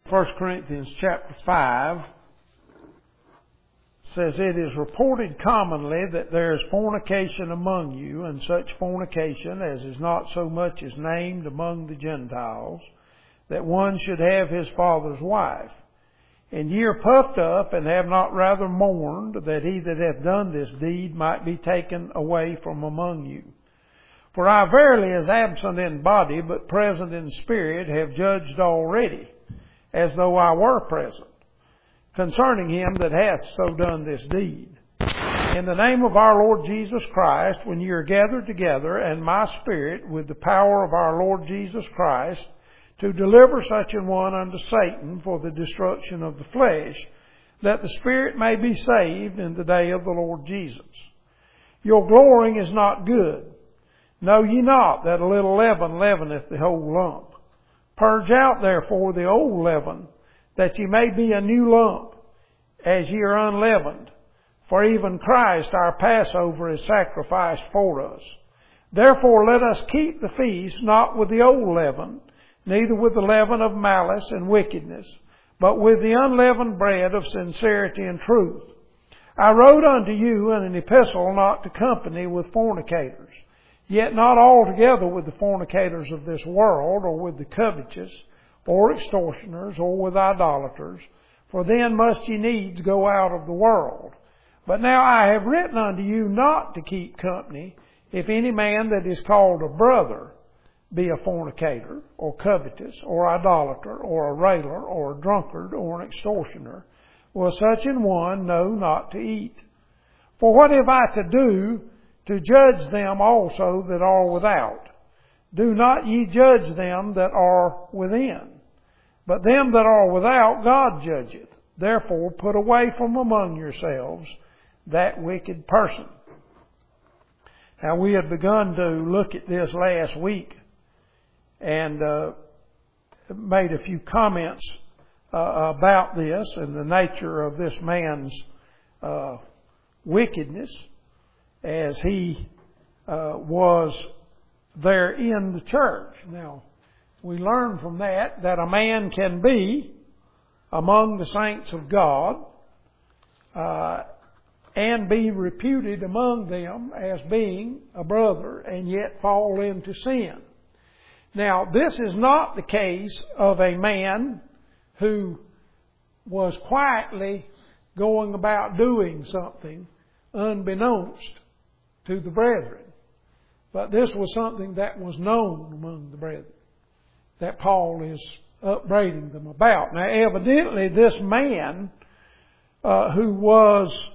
1 Corinthians chapter 5 says, "It is reported commonly that there is fornication among you, and such fornication as is not so much as named among the Gentiles, that one should have his father's wife. And ye are puffed up, and have not rather mourned, that he that hath done this deed might be taken away from among you. For I verily, as absent in body, but present in spirit, have judged already, as though I were present, concerning him that hath so done this deed. In the name of our Lord Jesus Christ, when ye are gathered together, and my spirit, with the power of our Lord Jesus Christ, to deliver such an one unto Satan for the destruction of the flesh, that the spirit may be saved in the day of the Lord Jesus. Your glorying is not good. Know ye not that a little leaven leaveneth the whole lump? Purge out therefore the old leaven, that ye may be a new lump, as ye are unleavened. For even Christ our Passover is sacrificed for us. Therefore let us keep the feast not with the old leaven, neither with the leaven of malice and wickedness, but with the unleavened bread of sincerity and truth. I wrote unto you in an epistle not to company with fornicators, yet not altogether with the fornicators of this world, or with the covetous, or extortioners, or with idolaters, for then must ye needs go out of the world. But now I have written unto you not to keep company, if any man that is called a brother be a fornicator, or covetous, or idolater, or a railer, or a drunkard, or an extortioner. Will such an one know not to eat? For what have I to do to judge them also that are without? Do not ye judge them that are within. But them that are without God judgeth. Therefore put away from among yourselves that wicked person." Now we had begun to look at this last week and made a few comments about this and the nature of this man's wickedness as he was there in the church. Now, we learn from that a man can be among the saints of God and be reputed among them as being a brother and yet fall into sin. Now, this is not the case of a man who was quietly going about doing something unbeknownst to the brethren. But this was something that was known among the brethren that Paul is upbraiding them about. Now, evidently, this man who was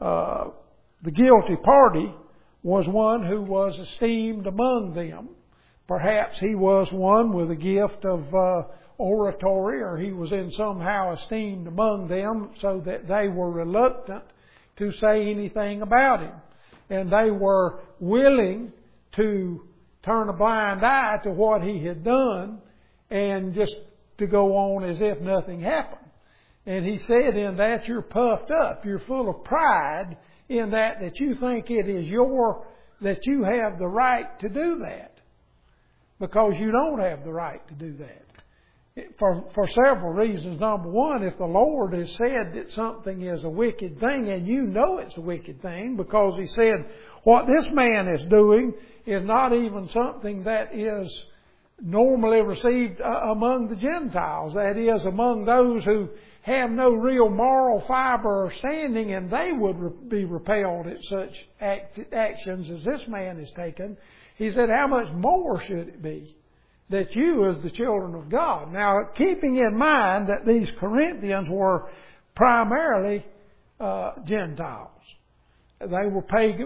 the guilty party was one who was esteemed among them. Perhaps he was one with a gift of oratory, or he was in somehow esteemed among them so that they were reluctant to say anything about him. And they were willing to turn a blind eye to what he had done and just to go on as if nothing happened. And he said in that, you're puffed up. You're full of pride in that you think it is that you have the right to do that. Because you don't have the right to do that. For several reasons. Number one, if the Lord has said that something is a wicked thing, and you know it's a wicked thing, because He said what this man is doing is not even something that is normally received among the Gentiles. That is, among those who have no real moral fiber or standing, and they would be repelled at such actions as this man has taken. He said, how much more should it be that you as the children of God? Now, keeping in mind that these Corinthians were primarily Gentiles. They were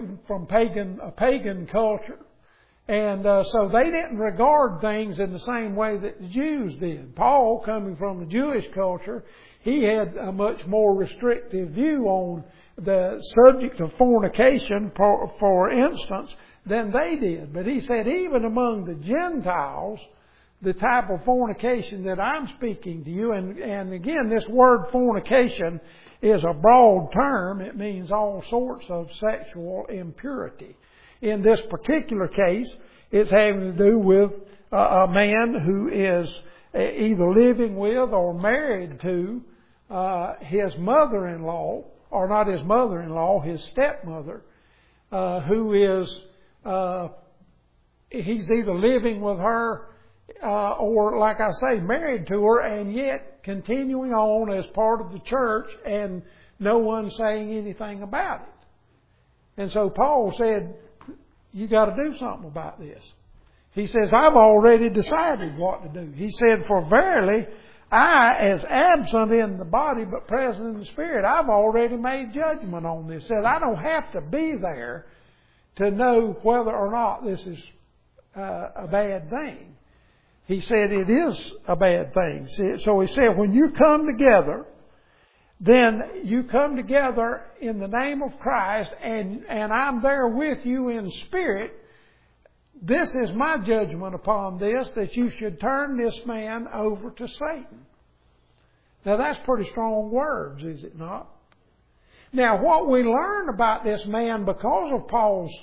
a pagan culture. And so they didn't regard things in the same way that the Jews did. Paul, coming from the Jewish culture, he had a much more restrictive view on the subject of fornication, for instance, than they did. But he said even among the Gentiles, the type of fornication that I'm speaking to you, and again, this word fornication is a broad term. It means all sorts of sexual impurity. In this particular case, it's having to do with a man who is either living with or married to his mother-in-law, or not his mother-in-law, his stepmother, who is, he's either living with her or, like I say, married to her, and yet continuing on as part of the church and no one saying anything about it. And so Paul said, you got to do something about this. He says, I've already decided what to do. He said, for verily, I, as absent in the body but present in the spirit, I've already made judgment on this. He said, I don't have to be there to know whether or not this is a bad thing. He said it is a bad thing. So he said, when you come together, then you come together in the name of Christ, and I'm there with you in spirit. This is my judgment upon this, that you should turn this man over to Satan. Now that's pretty strong words, is it not? Now what we learn about this man because of Paul's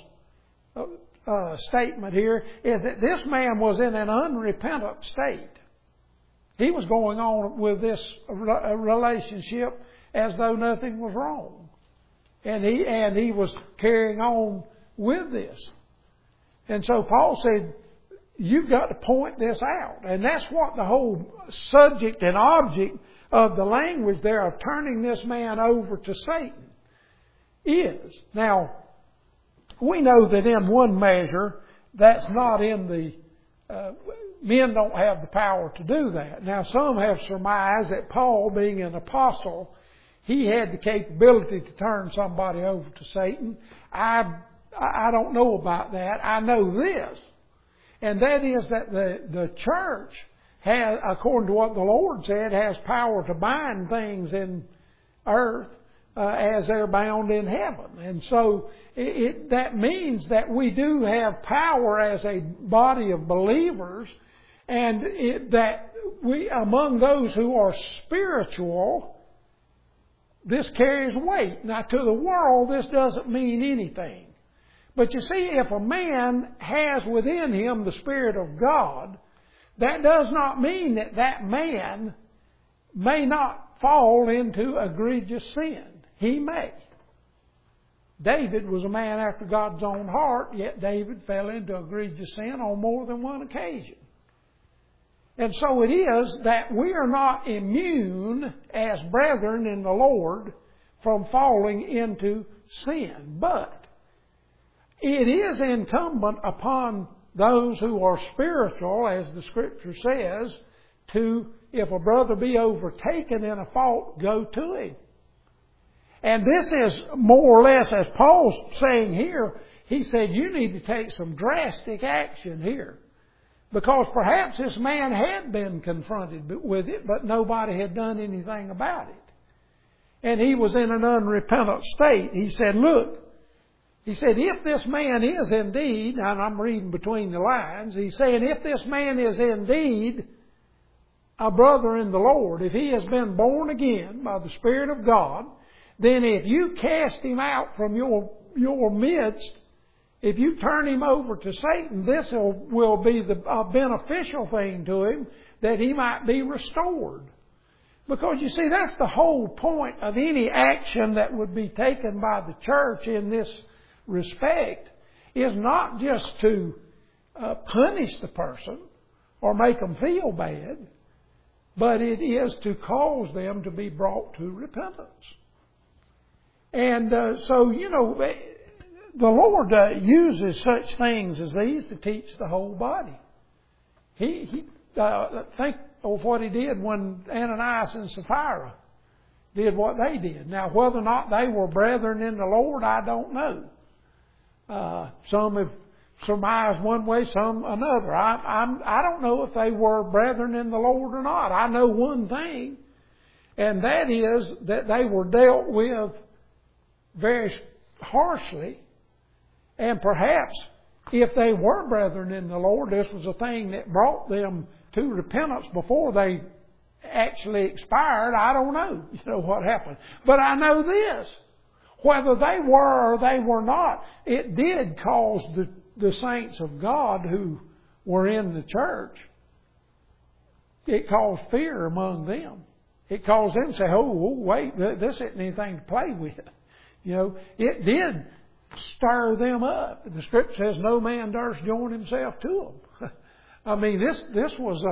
statement here is that this man was in an unrepentant state. He was going on with this relationship as though nothing was wrong. And he was carrying on with this. And so Paul said, you've got to point this out. And that's what the whole subject and object of the language there of turning this man over to Satan is. Now, we know that in one measure, that's not in the... men don't have the power to do that. Now, some have surmised that Paul, being an apostle, he had the capability to turn somebody over to Satan. I don't know about that. I know this. And that is that the church has, according to what the Lord said, has power to bind things in earth as they're bound in heaven. And so that means that we do have power as a body of believers, and that we, among those who are spiritual, this carries weight. Now, to the world, this doesn't mean anything. But you see, if a man has within him the Spirit of God, that does not mean that that man may not fall into egregious sin. He may. David was a man after God's own heart, yet David fell into egregious sin on more than one occasion. And so it is that we are not immune as brethren in the Lord from falling into sin. But it is incumbent upon those who are spiritual, as the Scripture says, to, if a brother be overtaken in a fault, go to him. And this is more or less, as Paul's saying here, he said, you need to take some drastic action here. Because perhaps this man had been confronted with it, but nobody had done anything about it. And he was in an unrepentant state. He said, look, he said, if this man is indeed, and I'm reading between the lines, he's saying, if this man is indeed a brother in the Lord, if he has been born again by the Spirit of God, then if you cast him out from your midst, if you turn him over to Satan, this will be a beneficial thing to him, that he might be restored. Because you see, that's the whole point of any action that would be taken by the church in this respect, is not just to punish the person or make them feel bad, but it is to cause them to be brought to repentance. And so, you know, the Lord uses such things as these to teach the whole body. He think of what He did when Ananias and Sapphira did what they did. Now, whether or not they were brethren in the Lord, I don't know. Some have surmised one way, some another. I don't know if they were brethren in the Lord or not. I know one thing, and that is that they were dealt with very harshly. And perhaps if they were brethren in the Lord, this was a thing that brought them to repentance before they actually expired. I don't know, what happened. But I know this. Whether they were or they were not, it did cause the saints of God who were in the church it caused fear among them. It caused them to say, oh, wait, this isn't anything to play with. You know, it did stir them up. The Scripture says no man durst join himself to them. I mean, this was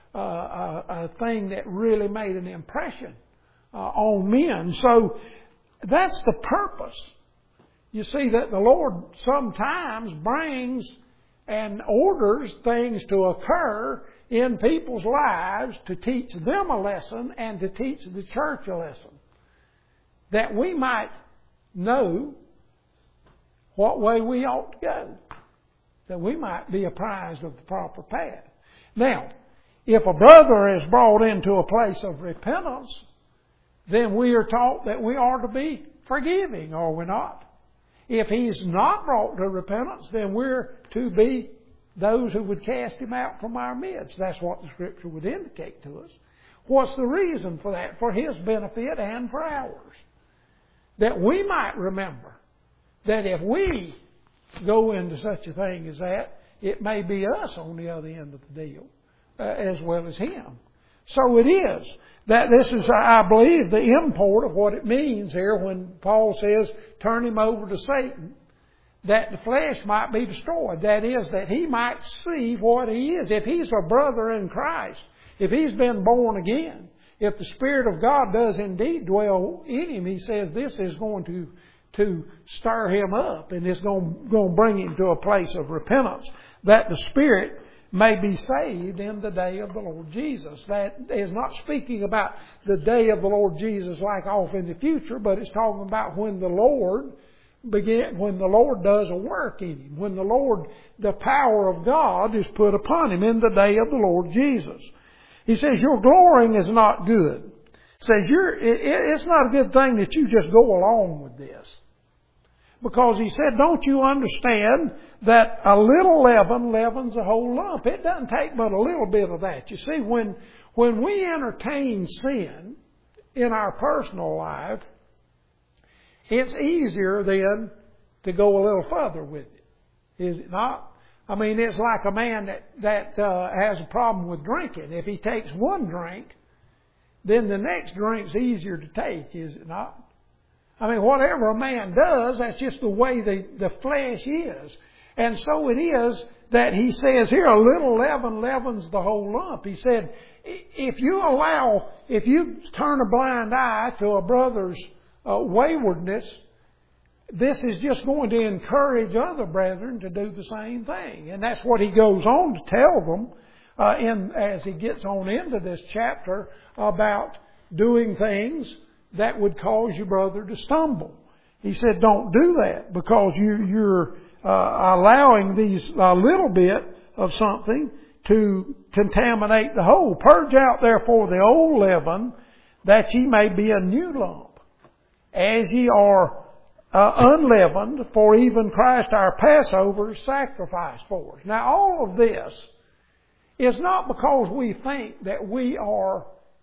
a thing that really made an impression on men. So that's the purpose. You see that the Lord sometimes brings and orders things to occur in people's lives to teach them a lesson and to teach the church a lesson. That we might know what way we ought to go. That we might be apprised of the proper path. Now, if a brother is brought into a place of repentance, then we are taught that we are to be forgiving, are we not? If he's not brought to repentance, then we're to be those who would cast him out from our midst. That's what the Scripture would indicate to us. What's the reason for that? For his benefit and for ours. That we might remember that if we go into such a thing as that, it may be us on the other end of the deal, as well as him. So it is that this is, I believe, the import of what it means here when Paul says, turn him over to Satan, that the flesh might be destroyed. That is, that he might see what he is. If he's a brother in Christ, if he's been born again, if the Spirit of God does indeed dwell in him, he says this is going to stir him up and it's going to bring him to a place of repentance, that the Spirit may be saved in the day of the Lord Jesus. That is not speaking about the day of the Lord Jesus like off in the future, but it's talking about when the Lord does a work in him, when the power of God is put upon him in the day of the Lord Jesus. He says, your glorying is not good. He says, it's not a good thing that you just go along with this. Because he said, don't you understand that a little leaven leavens a whole lump? It doesn't take but a little bit of that. You see, when we entertain sin in our personal life, it's easier then to go a little further with it. Is it not? I mean, it's like a man that has a problem with drinking. If he takes one drink, then the next drink's easier to take, is it not? I mean, whatever a man does, that's just the way the flesh is. And so it is that he says here, a little leaven leavens the whole lump. He said, if you turn a blind eye to a brother's waywardness, this is just going to encourage other brethren to do the same thing. And that's what he goes on to tell them as he gets on into this chapter about doing things that would cause your brother to stumble. He said, don't do that, because you're allowing a little bit of something to contaminate the whole. Purge out therefore the old leaven, that ye may be a new lump, as ye are unleavened, for even Christ our Passover is sacrificed for us. Now all of this is not because we think that we are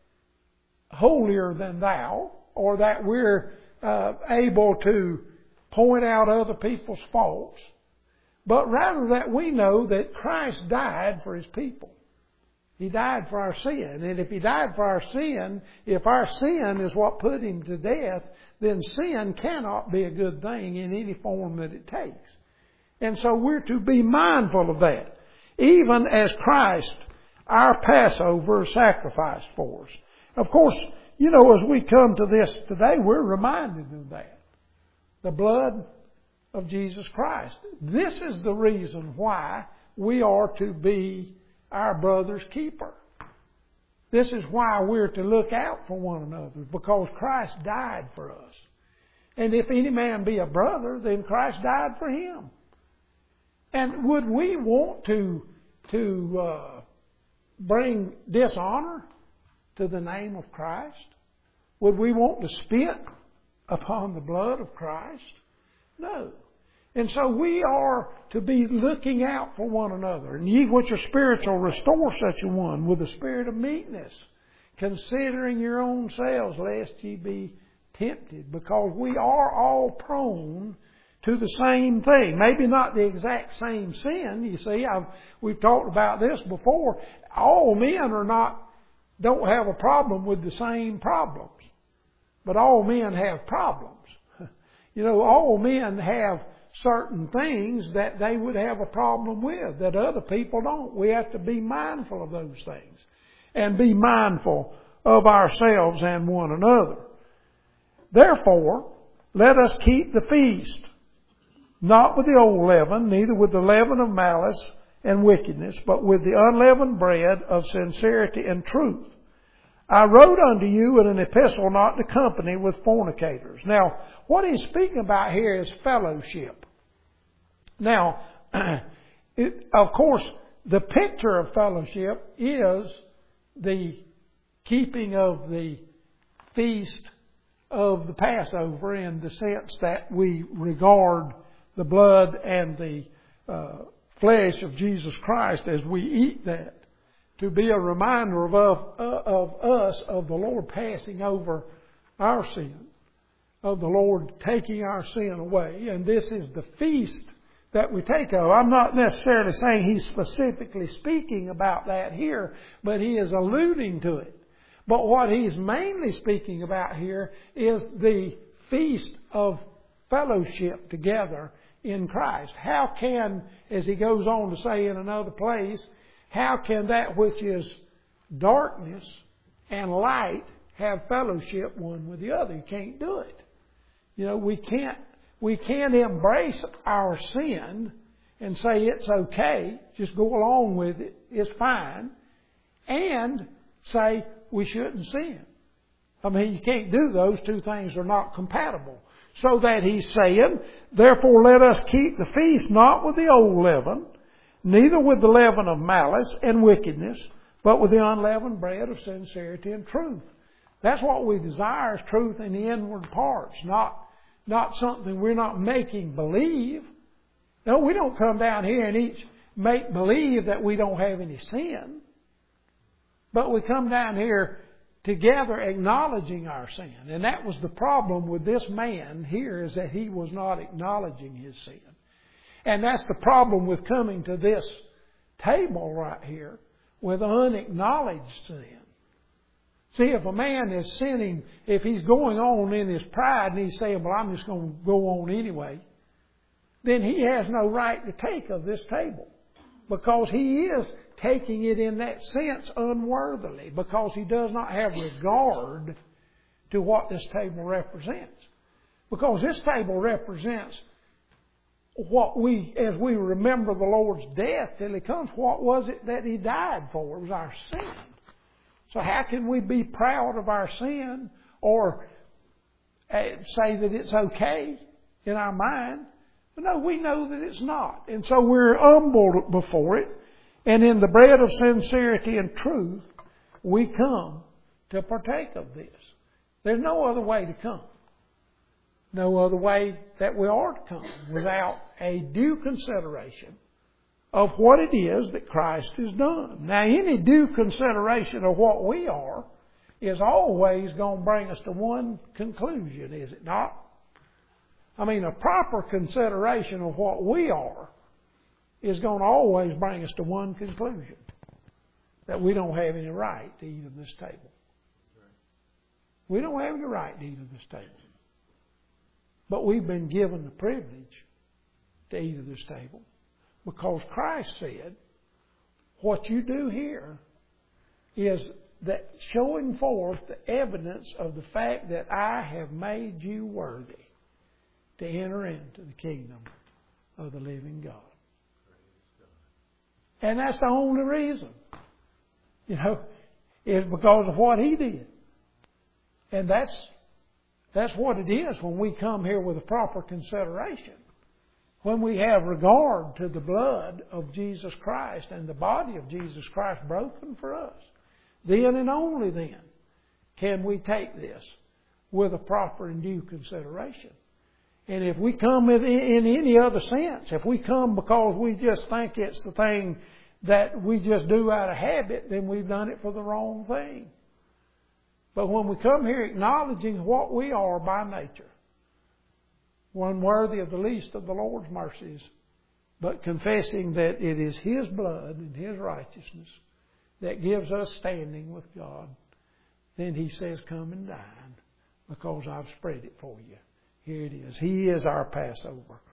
holier than thou, or that we're able to point out other people's faults, but rather that we know that Christ died for His people. He died for our sin. And if He died for our sin, if our sin is what put Him to death, then sin cannot be a good thing in any form that it takes. And so we're to be mindful of that. Even as Christ, our Passover, sacrificed for us. Of course, you know, as we come to this today, we're reminded of that. The blood of Jesus Christ. This is the reason why we are to be our brother's keeper. This is why we're to look out for one another, because Christ died for us. And if any man be a brother, then Christ died for him. And would we want to bring dishonor to the name of Christ? Would we want to spit upon the blood of Christ? No. And so we are to be looking out for one another. And ye which are spiritual, restore such a one with a spirit of meekness, considering your own selves, lest ye be tempted. Because we are all prone to the same thing. Maybe not the exact same sin. You see, we've talked about this before. All men are not don't have a problem with the same problems. But all men have problems. You know, all men have certain things that they would have a problem with that other people don't. We have to be mindful of those things and be mindful of ourselves and one another. Therefore, let us keep the feast, not with the old leaven, neither with the leaven of malice and wickedness, but with the unleavened bread of sincerity and truth. I wrote unto you in an epistle not to company with fornicators. Now, what he's speaking about here is fellowship. Now, of course, the picture of fellowship is the keeping of the feast of the Passover in the sense that we regard the blood and the flesh of Jesus Christ as we eat that, to be a reminder of us, of the Lord passing over our sin, of the Lord taking our sin away. And this is the feast that we take of. I'm not necessarily saying he's specifically speaking about that here, but he is alluding to it. But what he's mainly speaking about here is the feast of fellowship together in Christ. How can, as he goes on to say in another place, how can that which is darkness and light have fellowship one with the other? You can't do it. You know, we can't embrace our sin and say it's okay, just go along with it, it's fine, and say we shouldn't sin. I mean, you can't do those. Two things are not compatible. So that he's saying, therefore let us keep the feast not with the old leaven, neither with the leaven of malice and wickedness, but with the unleavened bread of sincerity and truth. That's what we desire, is truth in the inward parts, not something we're not making believe. No, we don't come down here and each make believe that we don't have any sin. But we come down here together acknowledging our sin. And that was the problem with this man here, is that he was not acknowledging his sin. And that's the problem with coming to this table right here with unacknowledged sin. See, if a man is sinning, if he's going on in his pride and he's saying, well, I'm just going to go on anyway, then he has no right to take of this table. Because he is taking it in that sense unworthily, because he does not have regard to what this table represents. Because this table represents what we, as we remember the Lord's death till He comes, what was it that He died for? It was our sin. So how can we be proud of our sin or say that it's okay in our mind? But no, we know that it's not. And so we're humbled before it. And in the bread of sincerity and truth, we come to partake of this. There's no other way to come. No other way that we are to come without a due consideration of what it is that Christ has done. Now, any due consideration of what we are is always going to bring us to one conclusion, is it not? I mean, a proper consideration of what we are is going to always bring us to one conclusion: that we don't have any right to eat of this table. We don't have any right to eat of this table. But we've been given the privilege to eat of this table because Christ said, what you do here is that showing forth the evidence of the fact that I have made you worthy to enter into the kingdom of the living God. And that's the only reason, is because of what He did. And that's what it is when we come here with a proper consideration. When we have regard to the blood of Jesus Christ and the body of Jesus Christ broken for us, then and only then can we take this with a proper and due consideration. And if we come in any other sense, if we come because we just think it's the thing that we just do out of habit, then we've done it for the wrong thing. But when we come here acknowledging what we are by nature, one worthy of the least of the Lord's mercies, but confessing that it is His blood and His righteousness that gives us standing with God, then He says, come and dine, because I've spread it for you. Here it is. He is our Passover.